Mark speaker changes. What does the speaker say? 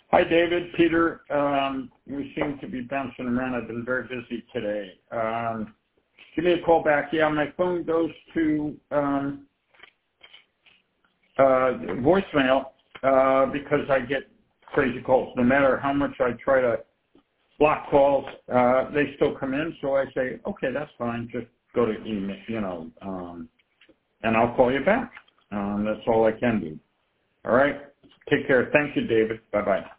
Speaker 1: Hi, David. Peter. We seem to be bouncing around. I've been very busy today. Give me a call back. Yeah, my phone goes to voicemail because I get crazy calls. No matter how much I try to block calls, they still come in. So I say, okay, that's fine. Just go to email, and I'll call you back. That's all I can do. All right. Take care. Thank you, David. Bye-bye.